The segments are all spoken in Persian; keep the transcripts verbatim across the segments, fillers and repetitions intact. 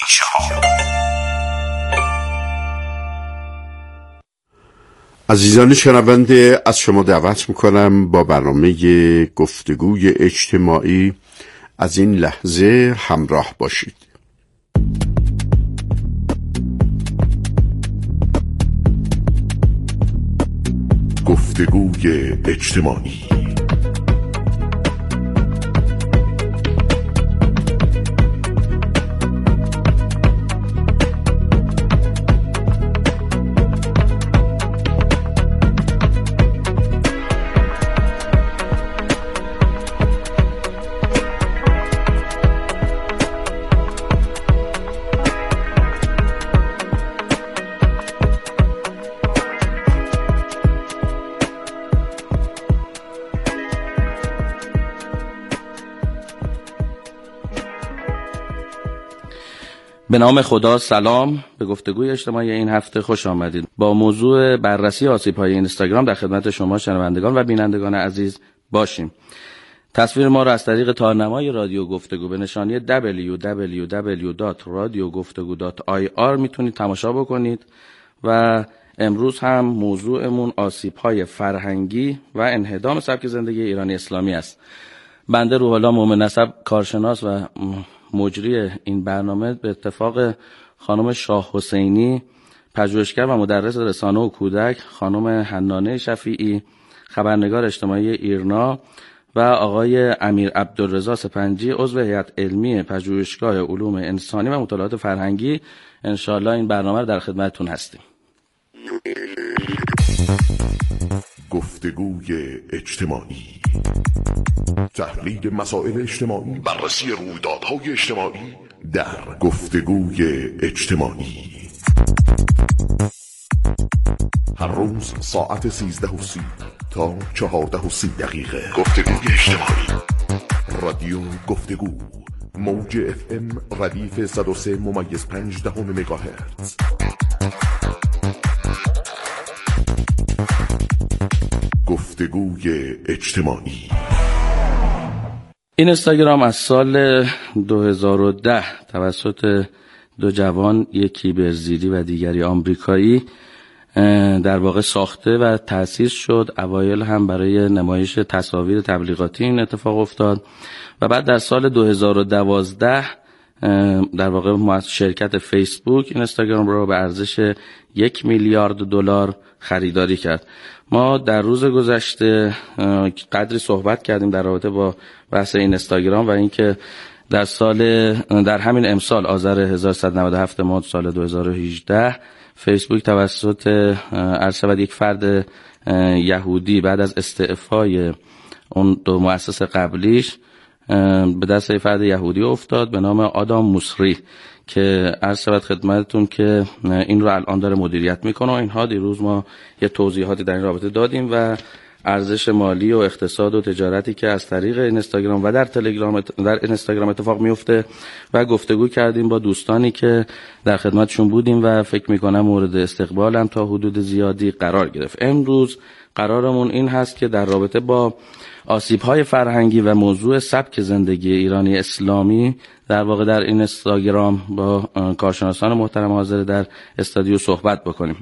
عزیزان شنونده، از شما دعوت میکنم با برنامه گفتگوی اجتماعی از این لحظه همراه باشید. گفتگوی اجتماعی. به نام خدا، سلام. به گفتگوی اجتماعی این هفته خوش آمدید. با موضوع بررسی آسیب‌های اینستاگرام در خدمت شما شنوندگان و بینندگان عزیز باشیم. تصویر ما را از طریق تارنمای رادیو گفتگو به نشانی دبلیو دبلیو دبلیو دات رادیو گفتگو دات آی آر میتونید تماشا بکنید و امروز هم موضوعمون آسیب‌های فرهنگی و انهدام سبک زندگی ایرانی اسلامی است. بنده روح الله مومن نسب، کارشناس و مجری این برنامه، به اتفاق خانم شاه حسینی، پژوهشگر و مدرس رسانه و کودک، خانم حنانه شفیعی، خبرنگار اجتماعی ایرنا، و آقای امیر عبدالرضا سپنجی، عضو هیئت علمی پژوهشگاه علوم انسانی و مطالعات فرهنگی، انشاءالله این برنامه رو در خدمتتون هستیم. گفتگوی اجتماعی، تحلیل مسائل اجتماعی، بررسی رویدادهای اجتماعی در گفتگوی اجتماعی. هر روز ساعت سیزده و سی تا چهارده و سی دقیقه. گفتگوی اجتماعی، رادیو گفتگو، موج اف ام ردیف صد و سه ممیز پنج دهم مگاهرتز. گفتگوی اجتماعی. این اینستاگرام از سال دو هزار و ده توسط دو جوان، یکی برزیلی و دیگری آمریکایی، در واقع ساخته و تأسیس شد. اوایل هم برای نمایش تصاویر تبلیغاتی این اتفاق افتاد و بعد در سال دو هزار و دوازده در واقع شرکت فیسبوک اینستاگرام رو به ارزش یک میلیارد دلار خریداری کرد. ما در روز گذشته قدری صحبت کردیم در رابطه با بحث اینستاگرام و اینکه در سال در همین امسال آذر هزار و صد و نود و هفت ماه سال دو هزار و هجده فیسبوک توسط عرض شود یک فرد یهودی بعد از استعفای اون دو مؤسس قبلیش به دست یک فرد یهودی افتاد به نام آدام موسری که عرض شود خدمتتون که این رو الان داره مدیریت میکنه. و اینها دیروز ما یه توضیحاتی در این رابطه دادیم و ارزش مالی و اقتصاد و تجارتی که از طریق اینستاگرام و در تلگرام در اینستاگرام اتفاق میفته و گفتگو کردیم با دوستانی که در خدمتشون بودیم و فکر میکنم مورد استقبال هم تا حدود زیادی قرار گرفت. امروز قرارمون این هست که در رابطه با آسیب‌های فرهنگی و موضوع سبک زندگی ایرانی اسلامی در واقع در این اینستاگرام با کارشناسان محترم حاضر در استودیو صحبت بکنیم.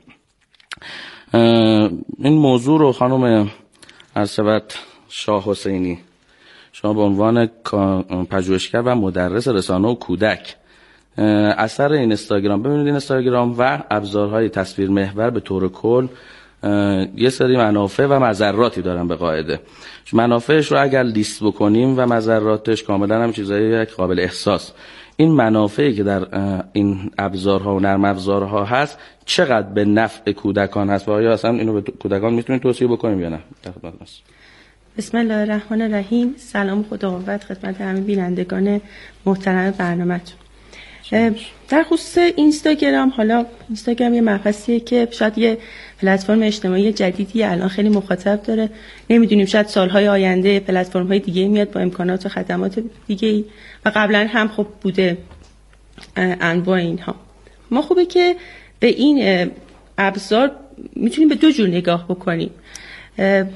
این موضوع رو خانم عرض شاه حسینی، شما به عنوان پژوهشگر و مدرس رسانه و کودک، اثر اینستاگرام، ببینید اینستاگرام و ابزارهای تصویر محور به طور کل یه سری منافع و مضراتی دارن به قاعده. منافعش رو اگر لیست بکنیم و مضراتش کاملا هم چیزایی قابل احساس. این منافعی که در این ابزارها و نرم افزارها هست چقدر به نفع کودکان هست و آیا اصلا اینو به کودکان میتونید توصیه بکنیم یا نه؟ بسم الله الرحمن الرحیم. سلام خدا قوت خدمت همه بینندگان محترم برنامه‌تون. در خصوص اینستاگرام، حالا اینستاگرام یه مبحثیه که شاید یه پلتفرم اجتماعی جدیدی الان خیلی مخاطب داره، نمیدونیم شاید سالهای آینده پلتفرم‌های دیگه میاد با امکانات و خدمات دیگه و قبلا هم خب بوده انواع اینها. ما خوبه که به این ابزار میتونیم به دو جور نگاه بکنیم.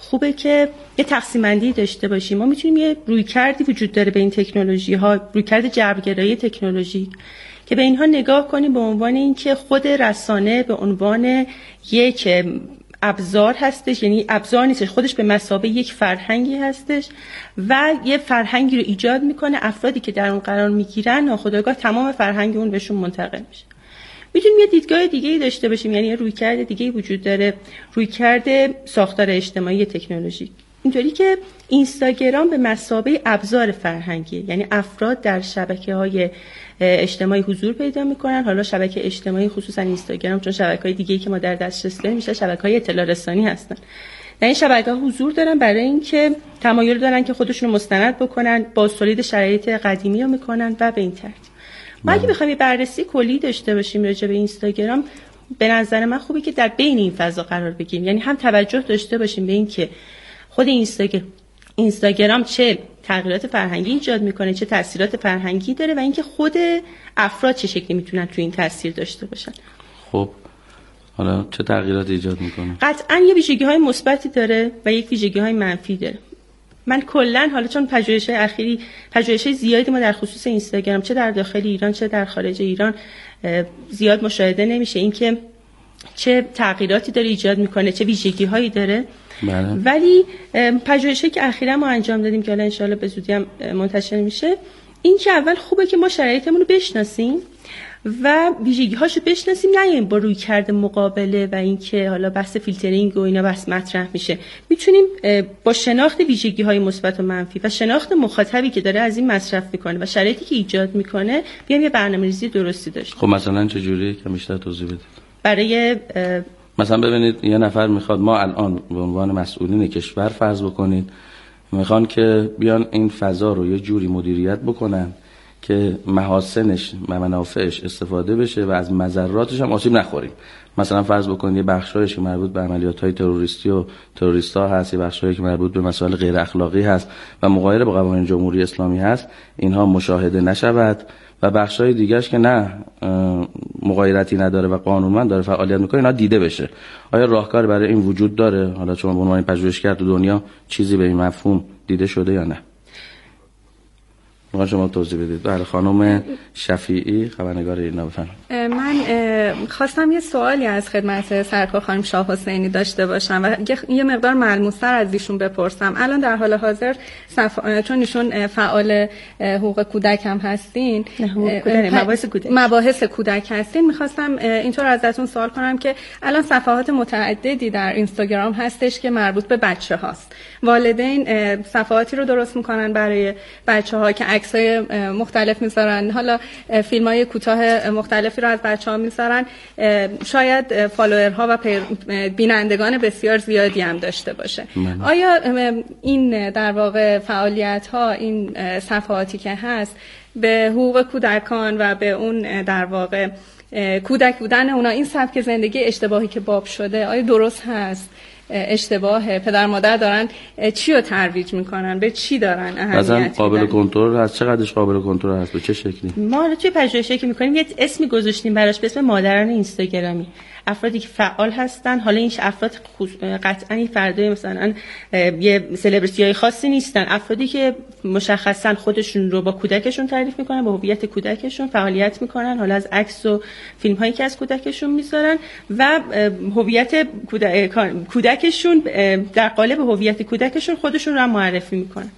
خوبه که یه تقسیم بندی داشته باشیم. ما میتونیم یه رویکردی وجود داره به این تکنولوژی ها، رویکرد جبرگرایی تکنولوژیک، که به اینها نگاه کنیم به عنوان اینکه خود رسانه به عنوان یک ابزار هستش، یعنی ابزار نیستش، خودش به مثابه یک فرهنگی هستش و یه فرهنگی رو ایجاد میکنه. افرادی که در اون قرار میگیرن ناخودآگاه تمام فرهنگ اون بهشون منتقل میشه. میتونیم یه دیدگاه دیگه‌ای داشته باشیم، یعنی یه رویکرد دیگه‌ای وجود داره، رویکرد ساختار اجتماعی تکنولوژیک، اینطوری که اینستاگرام به مثابه ابزار فرهنگی، یعنی افراد در شبکه‌های اجتماعی حضور پیدا میکنن. حالا شبکه اجتماعی خصوصا اینستاگرام، چون شبکه‌های دیگه‌ای که ما در دسترس داریم میشه شبکه‌های اطلاع رسانی هستن، در این شبکه‌ها حضور دارن برای اینکه تمایل دارن که خودشون رو مستند بکنن، با تولید شرایط قدیمی رو میکنن و به این ترتیب. ما اگه بخوایم یه بررسی کلی داشته باشیم راجع به اینستاگرام، به نظر من خوبه که در بین این فضا قرار بگیریم، یعنی هم توجه داشته باشیم به اینکه خود اینستاگرام اینستاگرام چه تغییرات فرهنگی ایجاد میکنه، چه تاثیرات فرهنگی داره و اینکه خود افراد چه شکلی میتونن تو این تاثیر داشته باشن. خب حالا چه تغییراتی ایجاد میکنه؟ قطعاً یه ویژگی‌های مثبتی داره و یک ویژگی‌های منفی داره. من کلاً حالا چون پژوهش‌های اخیری پژوهش‌های زیادی ما در خصوص اینستاگرام چه در داخل ایران چه در خارج ایران زیاد مشاهده نمیشه اینکه چه تغییراتی داره ایجاد میکنه، چه ویژگی‌هایی داره. بله. ولی پژوهشی که اخیراً ما انجام دادیم که حالا ان شاءالله به زودی هم منتشر میشه، این که اول خوبه که ما شرایطمون رو بشناسیم و ویژگی‌هاشو بشناسیم، نه این با رویکرد مقابله و اینکه حالا بحث فیلترینگ و اینا بس مطرح میشه. میتونیم با شناخت ویژگی‌های مثبت و منفی و شناخت مخاطبی که داره از این مصرف میکنه و شرایطی که ایجاد میکنه بیام یه برنامه‌ریزی درستی داشته. خب مثلا چه جوری که بیشتر توضیح بدید؟ برای مثلا ببینید یه نفر میخواد، ما الان به عنوان مسئولین کشور فرض بکنید میخوان که بیان این فضا رو یه جوری مدیریت بکنن که محاسنش و منافعش استفاده بشه و از مضراتش هم آسیب نخوریم. مثلا فرض بکنید یه بخشایش که مربوط به عملیات‌های تروریستی و تروریستا هست، یه بخشایی که مربوط به مسائل غیر اخلاقی هست و مغایر با قوانین جمهوری اسلامی هست، اینها مشاهده نشود و بخشای دیگه‌اش که نه مغایرتی نداره و قانونمند داره فعالیت میکنه اینا دیده بشه. آیا راهکار برای این وجود داره؟ حالا چون به عنوان پژوهشگر تو دنیا چیزی به این مفهوم دیده شده یا نه؟ میخوام شما توضیح بدید. بله خانم شفیعی، خبرنگار ایرنا، بفرمایید. من خواستم یه سوالی از خدمت سرکار خانم شاه حسینی داشته باشم و یه مقدار ملموس‌تر از ایشون بپرسم. الان در حال حاضر صف... چون ایشون فعال حقوق کودک هم هستین، مباحث کودک مباحث کودک هستین، میخواستم اینطور ازتون سوال کنم که الان صفحات متعددی در اینستاگرام هستش که مربوط به بچه هاست. والدین صفحاتی رو درست میکنن برای بچه ها که عکسای مختلف میذارن، حالا فیلم های کوتاه مختلفی رو از بچه ها میذارن، شاید فالوورها و بینندگان بسیار زیادی هم داشته باشه. من. آیا این در واقع فعالیت ها، این صفحاتی که هست به حقوق کودکان و به اون در واقع کودک بودن اونا، این سبک زندگی اشتباهی که باب شده، آیا درست هست؟ اشتباهه؟ پدر مادر دارن چی رو ترویج میکنن؟ به چی دارن اهمیت مثلا قابل کنترل هست؟ چقدرش قابل کنترل هست؟ به چه شکلی؟ ما رو توی پژوهشی که میکنیم یه اسمی گذاشتیم براش به اسم مادران اینستاگرامی. افرادی که فعال هستن، حالا این افراد قطعاً این فردای مثلا یه سلبریتی‌های خاصی نیستن، افرادی که مشخصاً خودشون رو با کودکشون تعریف میکنن، با هویت کودکشون فعالیت میکنن، حالا از عکس و فیلم‌هایی که از کودکشون میذارن و هویت کودکشون در قالب هویت کودکشون خودشون رو هم معرفی میکنن.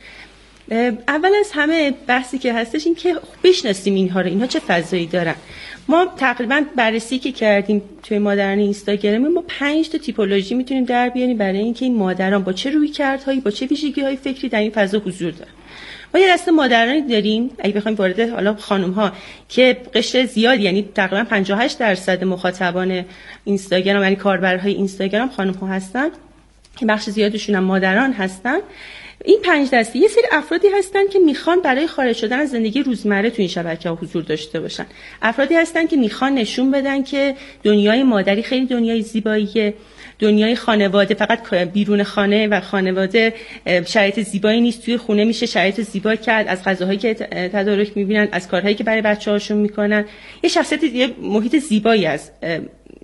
اول از همه بحثی که هستش این که بشناسیم اینها رو، اینها چه فضایی دارن. ما تقریبا بررسی که کردیم توی مادران اینستاگرامی، ما پنج تا تیپولوژی میتونیم در بیاریم برای اینکه این مادران با چه رویکردهایی، با چه ویژگی‌های فکری در این فضا حضور دارن. ما یه دسته مادرانی داریم، اگه بخوایم وارد حالا خانم‌ها که قشر زیادی، یعنی تقریبا پنجاه و هشت درصد مخاطبان اینستاگرام یعنی کاربرهای اینستاگرام خانم‌ها هستن، که بخش زیادشون هم مادران هستن. این پنج دسته یه سری افرادی هستن که میخوان برای خارج شدن از زندگی روزمره تو این شبکه‌ها حضور داشته باشن. افرادی هستن که میخوان نشون بدن که دنیای مادری خیلی دنیای زیباییه، دنیای خانواده فقط بیرون خانه و خانواده شرایط زیبایی نیست، توی خونه میشه شرایط زیبا کرد، از غذاهایی که تدارک میبینن، از کارهایی که برای بچه‌هاشون میکنن. یه شخصیت یه محیط زیبایی از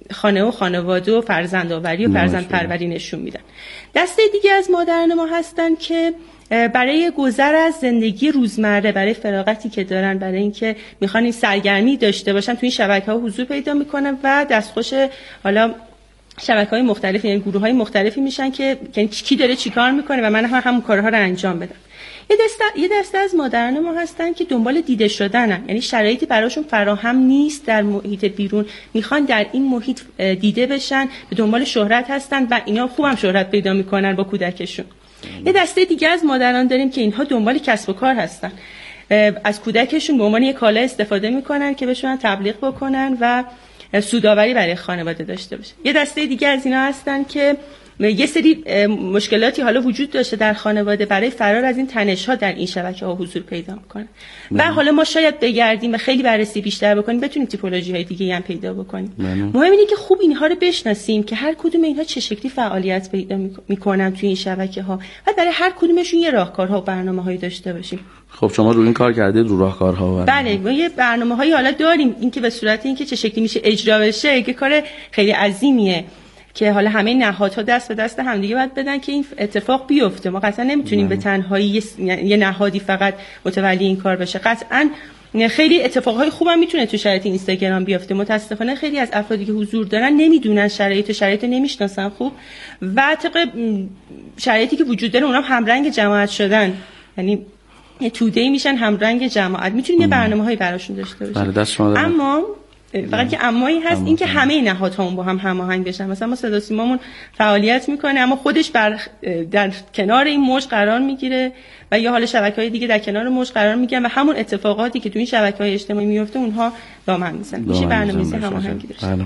خانه و خانواده و فرزندآوری و فرزندپروری نشون میدن. دسته دیگه از مادران ما هستن که برای گذر از زندگی روزمره، برای فراغتی که دارن، برای اینکه میخوان این سرگرمی داشته باشن، توی این شبکه‌ها حضور پیدا میکنن و دستخوش حالا شبکه‌های مختلف، یعنی گروه‌های مختلفی میشن که یعنی کی داره چیکار میکنه و من هم همون کارها رو انجام بدم. یه دسته یه دسته از مادران ما هستن که دنبال دیده شدنن، یعنی شرایطی براشون فراهم نیست در محیط بیرون، میخوان در این محیط دیده بشن، به دنبال شهرت هستن و اینا خوبم شهرت پیدا میکنن با کودکشون. یه دسته دیگه از مادران داریم که اینها دنبال کسب و کار هستن، از کودکشون به عنوان یک کالا استفاده میکنن که بهشون تبلیغ بکنن و سودآوری برای خانواده داشته باشه. یه دسته دیگه از اینا هستن که یه سری مشکلاتی حالا وجود داشته در خانواده، برای فرار از این تنش‌ها در این شبکه‌ها حضور پیدا می‌کنه و حالا ما شاید بگردیم و خیلی بررسی بیشتر بکنیم بتونیم تیپولوژی‌های دیگه‌ای هم پیدا بکنیم. مهم اینه که خوب اینها رو بشناسیم که هر کدوم اینها چه شکلی فعالیت پیدا می‌کنن توی این شبکه‌ها و برای هر کدومشون یه راهکارها و برنامه‌هایی داشته باشیم. خب شما رو این کار کردید، رو راهکارها؟ بله، ما یه برنامه‌هایی حالا داریم، اینکه به صورت اینکه چه شکلی میشه اجرا بشه یه کار خیلی عظیمیه که حالا همه نهادها دست به دست همدیگه باید بدن که این اتفاق بیفته. ما قطعا نمیتونیم به تنهایی یه نهادی فقط متولی این کار بشه. قطعا خیلی اتفاقهای خوبم میتونه تو شرایط اینستاگرام بیفته. متاسفانه خیلی از افرادی که حضور دارن نمیدونن شرایط شرایط نمیشناسن خوب و طبق شرایطی که وجود داره اونها همرنگ جماعت شدن، یعنی یه توده‌ای میشن همرنگ جماعت. میتونیم یه برنامه‌هایی براشون داشته باشیم. اما فقط که امایی هست این که همه نهادها اون با هم هماهنگ بشن. مثلا ما صدا سیمامون فعالیت میکنه اما خودش بر در کنار این موج قرار میگیره و یا حالا شبکه‌های دیگه در کنار موج قرار میگیرن و همون اتفاقاتی که تو این شبکه‌های اجتماعی میفته اونها دامن میزنن. میشه برنامه‌ریزی هماهنگی داشت.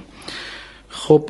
خب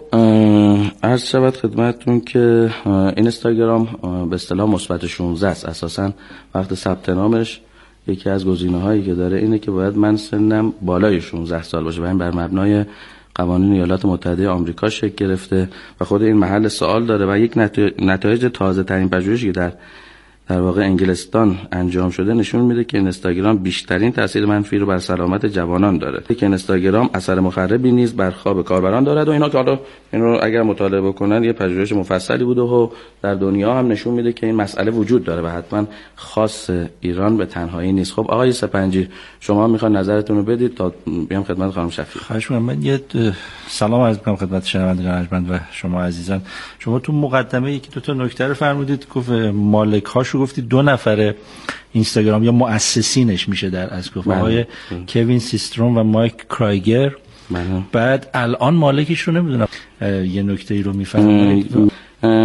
عرض شود خدمتتون که اینستاگرام به اصطلاح مثبت شانزده است. اساساً وقت ثبت نامش یکی از گزینه‌هایی که داره اینه که باید من سنم بالای شانزده سال باشه و این بر مبنای قوانین ایالات متحده آمریکا شکل گرفته و خود این محل سوال داره و یک نتایج تازه ترین پژوهشی که در در واقع انگلستان انجام شده نشون میده که اینستاگرام بیشترین تاثیر منفی رو بر سلامت جوانان داره، که اینستاگرام اثر مخربی نیز بر خواب کاربران دارد و اینا که حالا اینو اگر مطالعه بکنن یه پژوهش مفصلی بوده و در دنیا هم نشون میده که این مسئله وجود داره و حتما خاص ایران به تنهایی نیست. خب آقای سپنجی شما میخوان نظرتون رو بدید تا بیام خدمت خانم شفیع. خواهش می‌کنم. من یه سلام عرض می‌کنم خدمت شنوندگان ارجمند و شما عزیزان. شما تو مقدمه یکی دو تا نکته رو فرمودید، گفت مالک‌هاشو گفتی دو نفر اینستاگرام یا مؤسسینش میشه در از گفت آقای کوین سیستروم و مایک کرایگر. من. بعد الان مالکش رو نمیدونم، یه نکته ای رو میفهمم.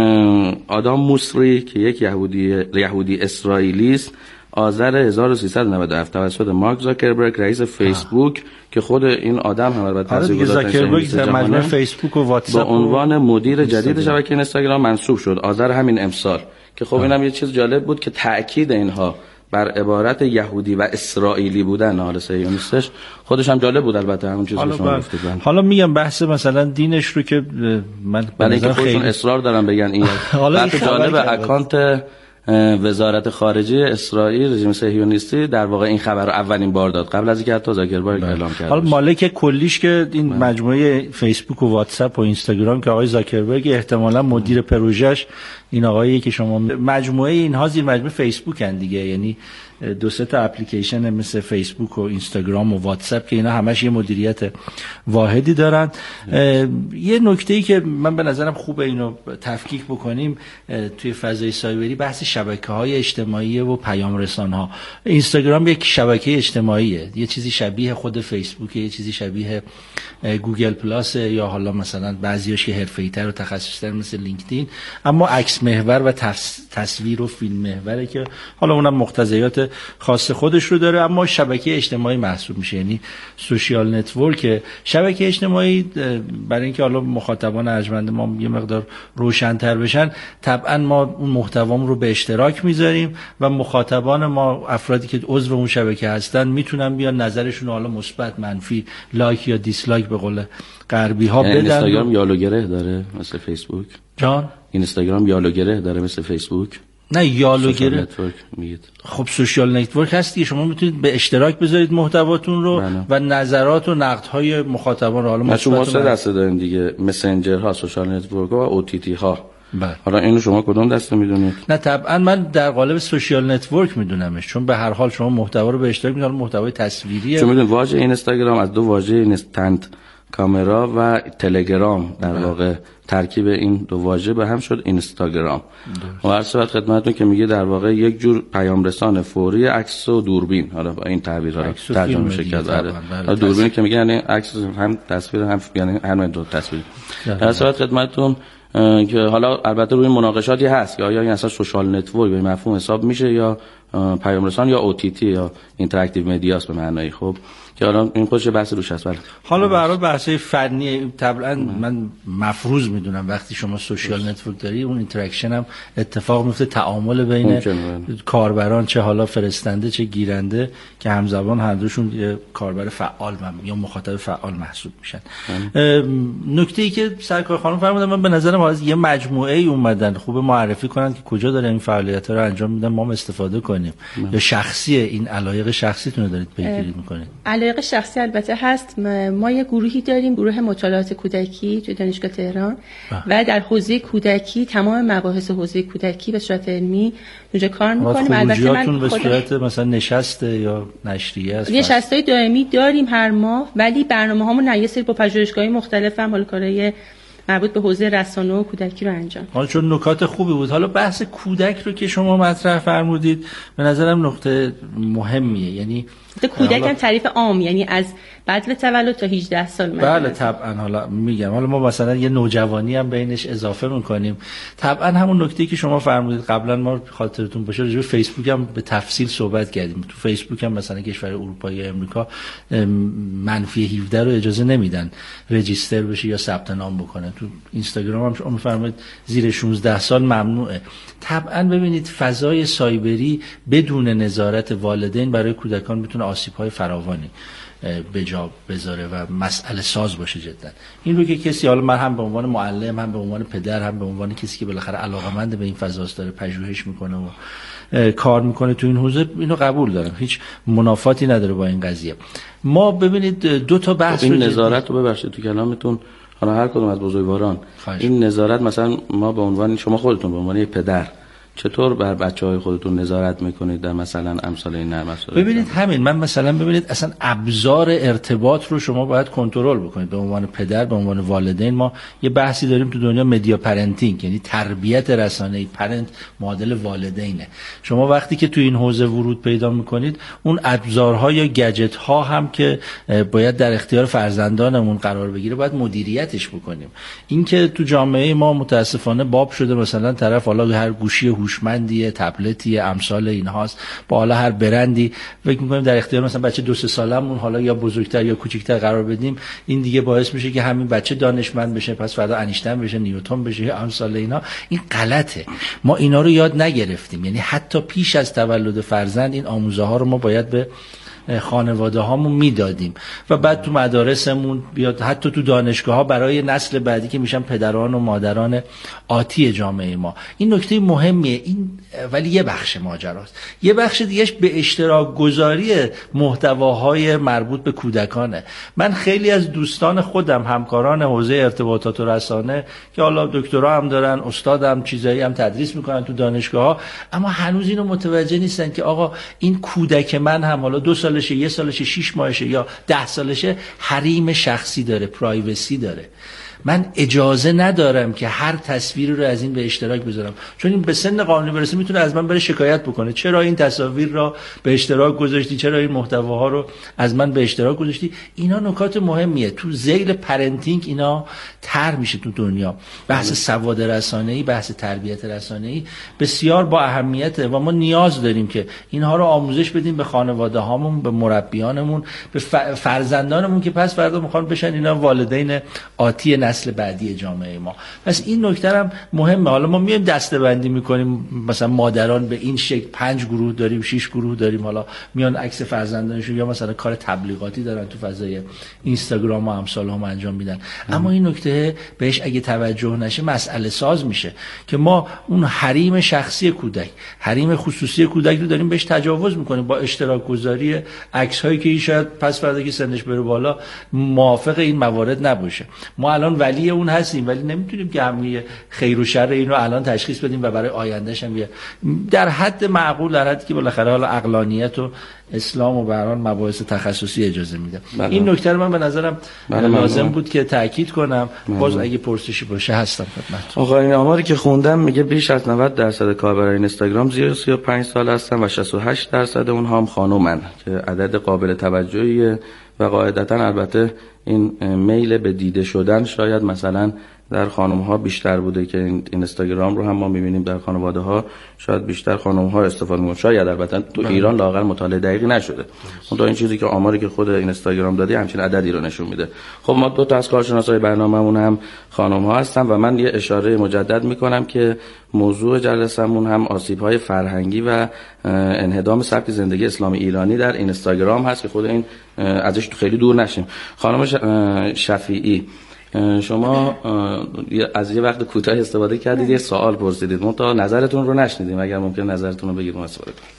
آدام موسری که یک یهودی یهودی اسرائیلی است، آذر هزار و سیصد و نود و هفت توسط مارک زاکربرگ رئیس فیسبوک آه. که خود این آدم هم البته زاکربرگ در مجموعه فیسبوک و واتساپ با عنوان مدیر جدید شبکه اینستاگرام منصوب شد آذر همین امسال، که خب اینم یه چیز جالب بود که تأکید اینها بر عبارت یهودی و اسرائیلی بودن حالا صهیونیستش خودش هم جالب بود. البته همون چیزی که شما گفتید. حالا میگم بحث مثلا دینش رو که من برای اینکه خودشون اصرار دارن بگن این حالا جالب اکانت وزارت خارجه اسرائیل رژیم صهیونیستی در واقع این خبر رو اولین بار داد قبل از اینکه حتی زاکربرگ اعلام کرد. حالا مالک کلیش که این بله. مجموعه فیسبوک و واتساپ و اینستاگرام که آقای زاکربرگ احتمالاً مدیر پروژهش این آقاییه که شما مجموعه اینها زیر مجموعه فیسبوک ان دیگه، یعنی دو سه تا اپلیکیشن مثل فیسبوک و اینستاگرام و واتساپ که اینا همش یه مدیریت واحدی دارن. یه نکته‌ای که من به نظرم خوبه اینو تفکیک بکنیم توی فضای سایبری، بحث شبکه‌های اجتماعی و پیام رسان‌ها. اینستاگرام یک شبکه اجتماعیه، یه چیزی شبیه خود فیسبوک، یه چیزی شبیه گوگل پلاس یا حالا مثلا بعضیاش که حرفه‌ای‌تر و تخصصی‌تر مثل لینکدین، اما عکس محور و تصویر و فیلم محوره که حالا اونم مقتضیات خاص خودش رو داره، اما شبکه اجتماعی محسوب میشه، یعنی سوشیال نتورک. شبکه اجتماعی برای اینکه حالا مخاطبان ارجمند ما یه مقدار روشن‌تر بشن، طبعا ما اون محتوام رو به اشتراک میذاریم و مخاطبان ما، افرادی که عضو اون شبکه هستن، میتونن بیان نظرشون حالا مثبت، منفی، لایک یا دیسلایک به قول غربی ها بدن. اینستاگرام یالو گره داره مثل فیسبوک؟ جان اینستاگرام یالو گره داره مثل فیسبوک؟ نه یالو گره نتورک میگید. خب سوشال نتورک هستی، شما میتونید به اشتراک بذارید محتواتون رو بله. و نظرات و نقدهای مخاطبان رو، حالا ما شما سه دسته دارین دیگه، مسنجر ها، سوشال نتورک ها و او تی تی ها. بله. حالا اینو شما کدوم دسته میدونید؟ نه طبعا من در قالب سوشال نتورک میدونمش، چون به هر حال شما محتوا رو به اشتراک میذارید، محتوای تصویریه. چون میدونید واژه اینستاگرام از دو واژه اینستنت کامرا و تلگرام در واقع ترکیب این دو واژه به هم شد اینستاگرام. و هر صورت خدمتتون که میگه در واقع یک جور پیام رسان فوری، عکس و دوربین، حالا با این تعبیرها ترجمه میشه کرد. حالا دوربین که میگه یعنی عکس هم تصویر هم یعنی هر دو تصویر. در صورت خدمتتون که حالا البته روی مناقشاتی هست که آیا این اصلا سوشال نتورک به مفهوم حساب میشه یا پیام رسان یا او تی تی یا اینتراکتیو مدیاس به معنای خب که حالا این خودش بحث روش هست. بله حالا به هر حال بحث فنی طبعا من مفروض میدونم وقتی شما سوشال نتورک داری اون اینتراکشن هم اتفاق میفته، تعامل بین کاربران چه حالا فرستنده چه گیرنده که همزمان هر دوشون یه کاربر فعال یا مخاطب فعال محسوب میشن. نکته‌ای که سرکار خانم فرمودن من به نظرم از یه مجموعه ای اومدن خوب معرفی کنن که کجا داره این فعالیت‌ها رو انجام میدن، ما هم استفاده کنیم. یا شخصی این علایق شخصیتون رو دارید پیگیری میکنید؟ علایق شخصی البته هست. ما یه گروهی داریم، گروه مطالعات کودکی توی دانشگاه تهران بح. و در حوزه کودکی تمام مباحث حوزه کودکی به صورت علمی اونجا کار میکنیم. البته من به صورت مثلا نشسته یا نشریه است، نشستای دائمی داریم هر ماه، ولی برنامه‌هامون نه یه سری با پژوهشگاهی مختلف هم حال کارهای مربوط به حوزه رسانه و کودکی رو انجام. حالا چون نکات خوبی بود، حالا بحث کودک رو که شما مطرح فرمودید به نظرم نقطه مهمیه. یعنی کودک هم تعریف عام، یعنی از بعد تولد تا هجده سال. بله طبعا حالا میگم، حالا ما مثلا یه نوجوانی هم بینش اضافه میکنیم. طبعا همون نکته‌ای که شما فرمودید قبلا ما خاطرتون باشه راجع به فیسبوک هم به تفصیل صحبت کردیم. تو فیسبوک هم مثلا کشور اروپایی و امریکا منفی هفده رو اجازه نمیدن رجیستر بشه یا ثبت نام بکنه. تو اینستاگرام هم شما فرمودید زیر شانزده سال ممنوعه. طبعا ببینید فضای سایبری بدون نظارت والدین برای کودکان میتونه آسیب‌های فراوانی به جا بذاره و مسئله ساز باشه جدا. این رو که کسی، حالا من هم به عنوان معلم هم به عنوان پدر هم به عنوان کسی که بالاخره علاقه‌مند به این فضاست داره پژوهش میکنه و کار میکنه تو این حوزه، اینو قبول دارم، هیچ منافاتی نداره با این قضیه. ما ببینید دو تا بحث این نظارت رو ببخشید تو کلامتون، حالا هر کدوم از بزرگواران این نظارت، مثلا ما به عنوان شما خودتون به عنوان یک پدر چطور بر بچه‌های خودتون نظارت میکنید در مثلا امثال این نرم افزار؟ ببینید همین، من مثلا ببینید اصلا ابزار ارتباط رو شما باید کنترل بکنید. به عنوان پدر، به عنوان والدین، ما یه بحثی داریم تو دنیا مدیا پرنتینگ، یعنی تربیت رسانه‌ای. پرنت معادل والدینه. شما وقتی که تو این حوزه ورود پیدا میکنید، اون ابزارها یا گجت ها هم که باید در اختیار فرزندانمون قرار بگیره باید مدیریتش بکنیم. این که تو جامعه ما متاسفانه باب شده مثلا طرف حالا هر گوشی هوشمندیه، تبلتی، امثال اینهاست، با حالا هر برندی فکر می‌کنیم در اختیار مثلا بچه دو سه سالمون حالا یا بزرگتر یا کوچیک‌تر قرار بدیم، این دیگه باعث میشه که همین بچه دانشمند بشه، پس فردا انیشتین بشه، نیوتن بشه، امثال اینا. این غلطه. ما اینا رو یاد نگرفتیم. یعنی حتی پیش از تولد فرزند این آموزه ها رو ما باید به خانواده هامون میدادیم و بعد تو مدارسمون بیاد، حتی تو دانشگاه ها برای نسل بعدی که میشن پدران و مادران آتی جامعه ما. این نکته مهمیه. این ولی یه بخش ماجراست. یه بخش دیگهش به اشتراک گذاری محتواهای مربوط به کودکانه. من خیلی از دوستان خودم، همکاران حوزه ارتباطات و رسانه که حالا دکترا هم دارن، استادم، چیزایی هم تدریس میکنن تو دانشگاه ها، اما هنوز اینو متوجه نیستن که آقا این کودک من هم حالا دو سال سالشه، یه سالشه، شیش ماهشه یا ده سالشه، حریم شخصی داره، پرایوسی داره. من اجازه ندارم که هر تصویری رو از این به اشتراک بذارم، چون این به سن قانونی برسه میتونه از من بره شکایت بکنه. چرا این تصاویر را به اشتراک گذاشتی؟ چرا این محتواها رو از من به اشتراک گذاشتی؟ اینا نکات مهمیه. تو ذیل پرنتینگ اینا تر میشه تو دنیا. بحث سواد رسانه‌ای، بحث تربیت رسانه‌ای بسیار با اهمیته و ما نیاز داریم که اینها رو آموزش بدیم به خانواده هامون، به مربیانمون، به فرزندانمون که پس فردا میخوان بشن اینا والدین آتی نسل بعدی جامعه ما. پس این نکته هم مهمه. حالا ما میایم دسته‌بندی میکنیم، مثلا مادران به این شکل پنج گروه داریم، شش گروه داریم، حالا میان عکس فرزندانشون یا مثلا کار تبلیغاتی دارن تو فضای اینستاگرام و امثال هم انجام میدن. اما این نکته بهش اگه توجه نشه مسئله ساز میشه که ما اون حریم شخصی کودک، حریم خصوصی کودک رو داریم بهش تجاوز میکنیم با اشتراک گذاری عکس هایی که شاید پس فردا که سنش بره بالا موافق این موارد نباشه. ما الان ولی اون هستیم ولی نمیتونیم که همه خیر و شر اینو الان تشخیص بدیم و برای آیندهش هم در حد معقول، در حدی که بالاخره حالا عقلانیت و اسلام و بران مباحث تخصصی اجازه میده. بله. این نکته رو من به نظرم بله لازم بله. بود که تاکید کنم. بله. باز اگه پرسشی باشه هستم خدمت. آقا این آماری که خوندم میگه بیش از نود درصد کاربران اینستاگرام زیر سی و پنج سال هستن و شصت و هشت درصد اونها هم خانومن که عدد قابل توجهیه و قاعدتا البته این میل به دیده شدن شاید مثلا در خانم ها بیشتر بوده که این اینستاگرام رو هم ما می‌بینیم در خانواده ها شاید بیشتر خانم ها استفاده می‌کنن. شاید البته تو ایران لااقل مطالعه دقیقی نشده. اون این چیزی که آماری که خود اینستاگرام داده همچین عددی رو نشون میده. خب ما دو تا از کارشناسای برنامه‌مون هم خانم ها هستن و من یه اشاره مجدد می‌کنم که موضوع جلسمون هم آسیب‌های فرهنگی و انهدام سبک زندگی اسلامی ایرانی در اینستاگرام هست که خود این ازش خیلی دور نشیم. خانم شفیعی شما از یه وقت کوتاه استفاده کردید، یه سوال پرسیدید، ما تا نظرتون رو نشنیدیم، اگر ممکن نظرتون رو بگید ما استفاده کنیم.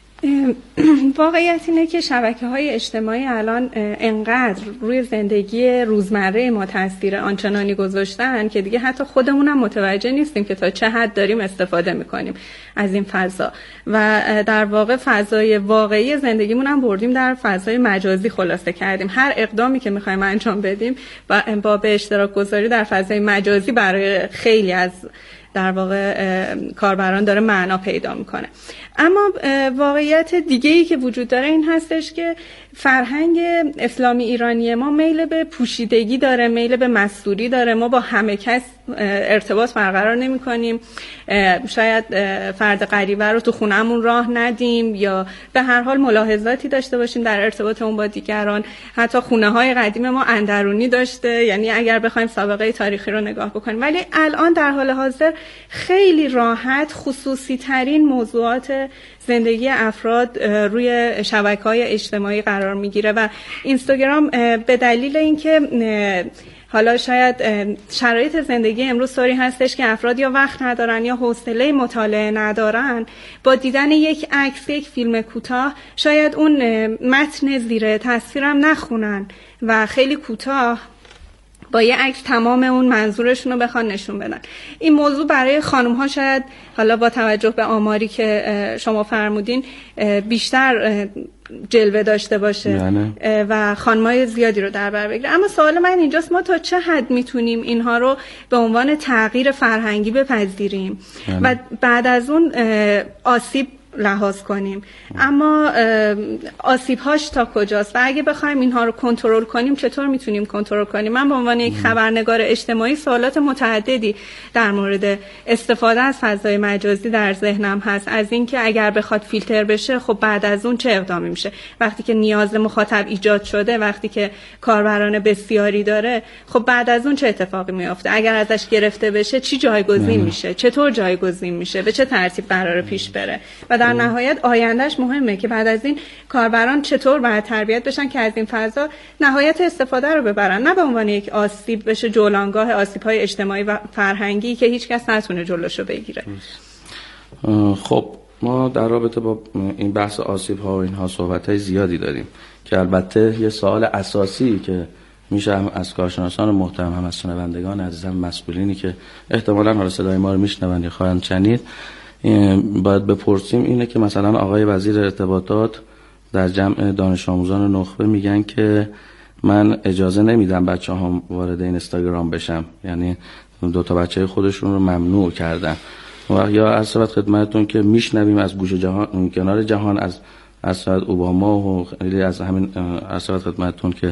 واقعیت اینه که شبکه‌های اجتماعی الان انقدر روی زندگی روزمره ما تاثیر آنچنانی گذاشتن که دیگه حتی خودمون هم متوجه نیستیم که تا چه حد داریم استفاده میکنیم از این فضا و در واقع فضای واقعی زندگیمون هم بردیم در فضای مجازی خلاصه کردیم. هر اقدامی که میخوایم انجام بدیم با به اشتراک گذاری در فضای مجازی برای خیلی از در واقع کاربران داره معنا پیدا میکنه. اما واقعیت دیگه‌ای که وجود داره این هستش که فرهنگ اسلامی ایرانی ما میل به پوشیدگی داره، میل به مستوری داره. ما با همه کس ارتباط برقرار نمی کنیم، شاید فرد غریبه رو تو خونه‌مون راه ندیم یا به هر حال ملاحظاتی داشته باشیم در ارتباطمون با دیگران. حتی خونه‌های قدیم ما اندرونی داشته، یعنی اگر بخوایم سابقه تاریخی رو نگاه بکنیم. ولی الان در حال حاضر خیلی راحت خصوصی ترین موضوعات زندگی افراد روی شبکه‌های اجتماعی قرار میگیره و اینستاگرام به دلیل اینکه حالا شاید شرایط زندگی امروز طوری هستش که افراد یا وقت ندارن یا حوصله مطالعه ندارن، با دیدن یک عکس، یک فیلم کوتاه شاید اون متن زیر تصویرم نخونن و خیلی کوتاه با یه عکس تمام اون منظورشون رو بخوان نشون بدن. این موضوع برای خانم ها شاید حالا با توجه به آماری که شما فرمودین بیشتر جلوه داشته باشه یعنی. و خانمای زیادی رو در بر بگیره. اما سوال من اینجاست ما تا چه حد میتونیم اینها رو به عنوان تغییر فرهنگی بپذیریم یعنی. و بعد از اون آسیب لحاظ کنیم. اما آسیب‌هاش تا کجاست و اگه بخوایم اینها رو کنترل کنیم چطور میتونیم کنترل کنیم؟ من به عنوان یک خبرنگار اجتماعی سوالات متعددی در مورد استفاده از فضای مجازی در ذهنم هست. از اینکه اگر بخواد فیلتر بشه خب بعد از اون چه اقدامی میشه؟ وقتی که نیاز مخاطب ایجاد شده، وقتی که کاربران بسیاری داره، خب بعد از اون چه اتفاقی میفته؟ اگر ازش گرفته بشه چی جایگزین میشه؟ چطور جایگزین میشه؟ به چه ترتیب قراره پیش بره؟ و در نهایت آیندهش مهمه که بعد از این کاربران چطور باید تربیت بشن که از این فضا نهایت استفاده رو ببرن، نه به عنوان یک آسیب بشه جولانگاه آسیب‌های اجتماعی و فرهنگی که هیچ کس نتونه جلوشو بگیره. خب ما در رابطه با این بحث آسیب‌ها و اینها صحبت‌های زیادی داریم که البته یه سوال اساسی که میشه هم از کارشناسان محترم هم از شنوندگان عزیزم مسئولینی که احتمالاً حالا صدای ما رو میشنون یا خواهند شنید باید بپرسیم اینه که مثلا آقای وزیر ارتباطات در جمع دانش آموزان نخبه میگن که من اجازه نمیدم بچه هم وارد اینستاگرام بشم، یعنی دو تا بچه خودشون رو ممنوع کردن. و یا از صورت خدمتتون که میشنویم از گوشه جهان کنار جهان از از صورت اوباما و خیلی از همین از صورت خدمتتون که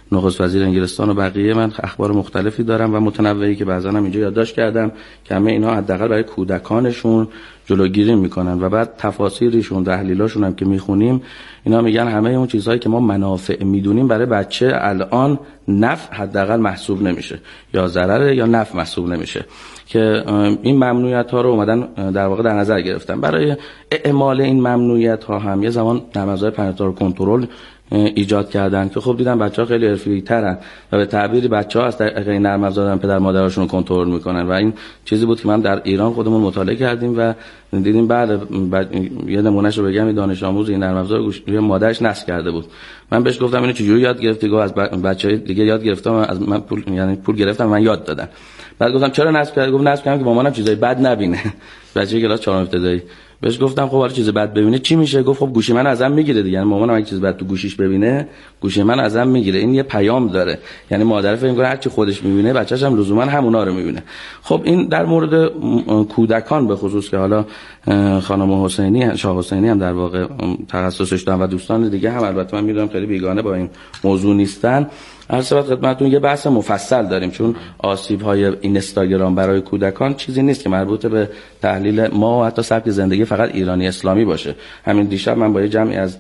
نخست وزیر انگلستان و بقیه. من اخبار مختلفی دارم و متنوعی که بعضا هم اینجا یادداشت کردم که همه اینها حداقل برای کودکانشون جلوگیری میکنن و بعد تفاسیرشون تحلیلاشون هم که میخونیم اینا میگن همه اون چیزهایی که ما منافع میدونیم برای بچه الان نفع حداقل محسوب نمیشه، یا ضرر یا نفع محسوب نمیشه، که این ممنوعیت ها رو اومدن در واقع در نظر گرفتن. برای اعمال این ممنوعیت ها هم یه زمان نرم افزار پرنتال کنترل ایجاد کردن که خب دیدن بچه‌ها خیلی حرفه‌ای‌ترن و به تعبیری بچه‌ها از طریق این نرم افزار پدر مادرشون رو کنترل میکنن و این چیزی بود که من در ایران خودمون مطالعه کردیم و دیدیم. بعد, بعد یه نمونهش رو بگم، دانش آموز این نرم افزار گوشی مادرش نصب کرده بود. من بهش گفتم اینو چجوری یاد گرفتی؟ گفت از بچه‌های دیگه یاد گرفتم، از من پول یعنی پول گرفتم من یاد دادم. بعد گفتم چرا نصب کردی؟ گفت نصب کردم که مامانم چیزای بد نبینه. بچه کلاس چهارم ابتدایی. بهش گفتم خب هر چیز بد ببینه چی میشه؟ گفت خب گوشی من ازم میگیره دیگه، یعنی مامانم یک چیز بد تو گوشیش ببینه گوشی من ازم میگیره. این یه پیام داره، یعنی مادر فکر می‌کنه هر چی خودش میبینه بچه‌ش هم لزوما همونا رو میبینه. خب این در مورد کودکان به خصوص که حالا خانم حسینی شاه حسینی هم در واقع تخصصش دارن و دوستان دیگه هم البته من میدونم خیلی بیگانه با این موضوع نیستن. عرض خدمتتون یه بحث مفصل داریم، چون آسیب‌های اینستاگرام برای کودکان چیزی نیست که مربوط به تحلیل ما و حتی سبک زندگی فقط ایرانی اسلامی باشه. همین دیشب من با یه جمعی از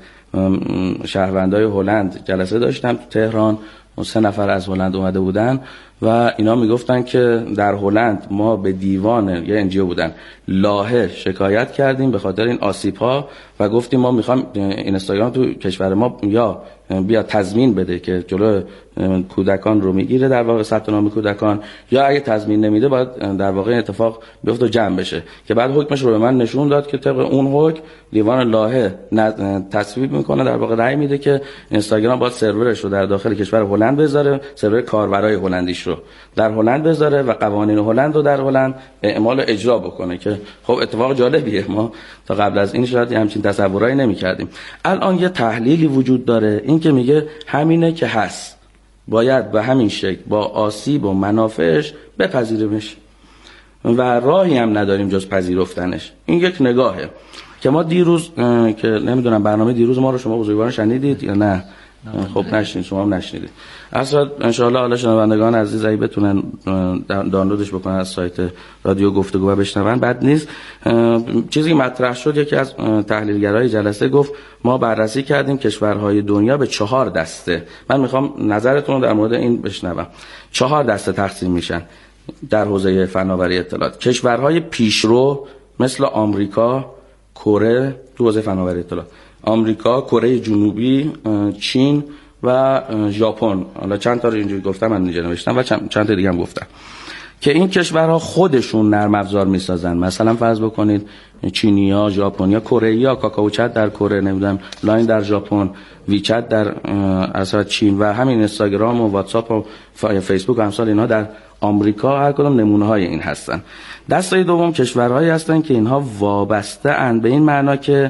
شهروندای هلند جلسه داشتم تو تهران، سه نفر از هلند اومده بودن و اینا میگفتن که در هلند ما به دیوان یه انجیو بودن لاهه شکایت کردیم به خاطر این آسیب‌ها و گفتیم ما میخوام اینستاگرام تو کشور ما یا بیا تضمین بده که جلو کودکان رو میگیره در واقع ثبت نام کودکان، یا اگه تضمین نمیده باید در واقع اتفاق بیفته و جمع بشه. که بعد حکمش رو به من نشون داد که طبق اون حکم دیوان لاهه تصویب میکنه، در واقع رأی میده که اینستاگرام باید سرورش رو در داخل کشور هلند بذاره، سرور کاربرای هلندیش رو در هلند بذاره و قوانین هلند رو در هلند اعمال و اجرا بکنه. که خب اتفاق جالبیه، ما تا قبل از این شاید همچین تصورایی نمی‌کردیم. الان یه تحلیلی وجود داره، این که میگه همینه که هست، باید به همین شکل با آسیب و منافعش بپذیریمش و راهی هم نداریم جز پذیرفتنش. این یک نگاهه که ما دیروز که نمیدونم برنامه دیروز ما رو شما بزرگواران شنیدید یا نه؟ خب نشنید، شما هم نشنیدید. اصلا ان شاء الله حالا شنوندگان عزیز اگه بتونن دانلودش بکنن از سایت رادیو گفتگو و بشنون بد نیست. چیزی مطرح شد، یکی از تحلیلگرای جلسه گفت ما بررسی کردیم کشورهای دنیا به چهار دسته. من میخوام نظرتون رو در مورد این بشنوم. چهار دسته تقسیم میشن در حوزه فناوری اطلاعات. کشورهای پیشرو مثل آمریکا، کره تو حوزه فناوری اطلاعات، آمریکا، کره جنوبی، چین و ژاپن. حالا چند تا رو اینجوری گفتم، من اینجا نوشتم و چند, چند تا دیگه هم گفتم که این کشورها خودشون نرم افزار میسازن. مثلا فرض بکنید چینیا، ژاپنیا، کره‌ای ها کاکائو چت در کره، نمیدونم لاین در ژاپن، ویچت در اصلا چین و همین اینستاگرام و واتساپ و فیسبوک و امثال اینها در آمریکا. هر کدوم نمونه های این هستن. دسته دوم کشورهایی هستن که اینها وابسته اند به این معنا که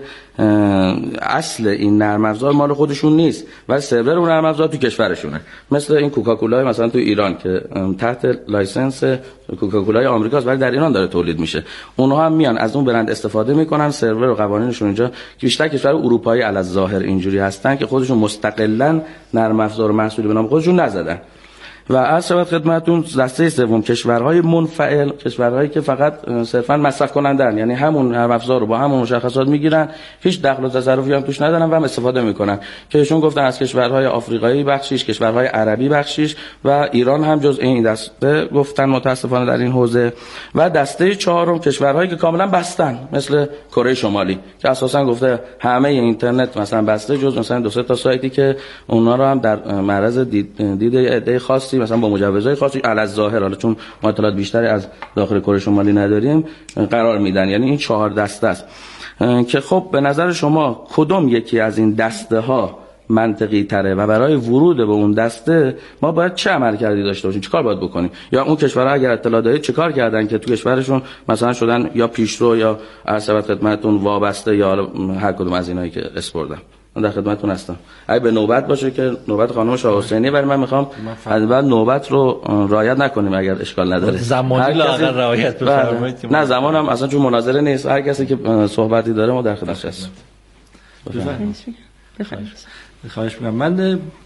اصل این نرم افزار مال خودشون نیست و سرور اون نرم افزار تو کشورشونه. مثل این کوکاکولا مثلا تو ایران که تحت لایسنس کوکاکولای آمریکاست ولی در ایران داره تولید میشه. اونها هم میان از اون برند استفاده میکنن، سرور و قوانینشون اینجا که بیشتر کشور اروپایی علی الظاهر اینجوری هستن که خودشون مستقلا نرم افزار محصولی به نام خودشون نزدن. و از شبت خدمتون دسته سوم کشورهای منفعل، کشورهایی که فقط صرفا مصرف کنندن، یعنی همون نرم افزار رو با همون مشخصات میگیرن، هیچ دخل و تصرفی هم توش ندارن و هم استفاده میکنن. که ایشون گفتن از کشورهای آفریقایی بخشیش، کشورهای عربی بخشیش و ایران هم جز این دسته گفتن متاسفانه در این حوزه. و دسته چهارم کشورهایی که کاملا بستن مثل کره شمالی که اساسا گفته همه اینترنت مثلا بسته جز مثلا دو سه تا سایتی که اونا رو هم در معرض دید دید ایده خاصی مثلا با مجوزهای خاصی علی الظاهر، حالا چون ما اطلاعات بیشتری از داخل کره شمالی نداریم، قرار میدن. یعنی این چهار دسته است که خب به نظر شما کدوم یکی از این دسته ها منطقی تره و برای ورود به اون دسته ما باید چه عملکردی داشته باشیم، چیکار باید بکنیم؟ یا اون کشورها اگر اطلاع دارید چیکار کردن که تو کشورشون مثلا شدن یا پیشرو یا عرض خدمتتون وابسته یا هر کدوم از اینایی که اسپردم؟ من در خدمتتون هستم. اگه به نوبت باشه که نوبت خانم شاه حسینی، ولی من میخوام از بعد نوبت رو رعایت نکنیم اگر اشکال نداره. زمانی لااقل رعایت بفرمایید. نه زمانم اصلا چون مناظره نیست، هر کسی که صحبتی داره ما در خدمتش هستیم. خواهش می‌کنم. من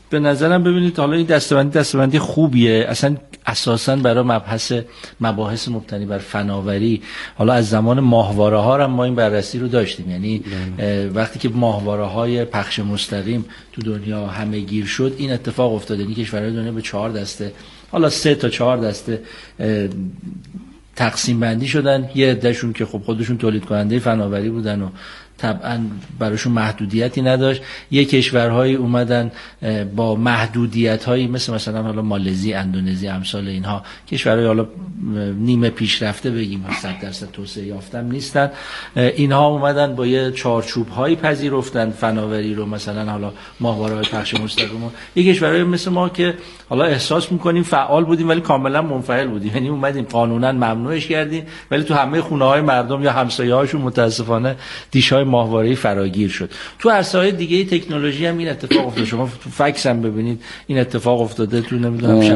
به نظرم ببینید حالا این دستبندی دستبندی خوبیه، اصلا اساساً برای مبحث مباحث مبتنی بر فناوری. حالا از زمان ماهواره ها هم ما این بررسی رو داشتیم، یعنی وقتی که ماهواره های پخش مستقیم تو دنیا همه گیر شد این اتفاق افتاد، یعنی کشورهای دنیا به چهار دسته، حالا سه تا چهار دسته تقسیم بندی شدن. یه عدهشون که خب خودشون تولید کننده فناوری بودن و طبعا براشون محدودیتی نداشت. یه کشورهایی اومدن با محدودیت‌هایی مثل مثلا حالا مالزی، اندونزی، امثال اینها، کشورهای حالا نیمه پیشرفته بگیم صد درصد توسعه یافتم نیستن، اینها اومدن با یه چارچوب‌هایی پذیرفتن فناوری رو، مثلا حالا ماهواره‌های پخش مستقیم. یه کشورهای مثل ما که حالا احساس می‌کنیم فعال بودیم ولی کاملا منفعل بودیم، یعنی اومدیم قانونا ممنوعش کردیم ولی تو همه خونه‌های مردم یا همسایه‌هاشون متأسفانه دیش‌های ماهواره‌ای فراگیر شد. تو عرصه‌های دیگه تکنولوژی هم این اتفاق افتاد. شما تو فکس هم ببینید این اتفاق افتاده، تو نمیدونم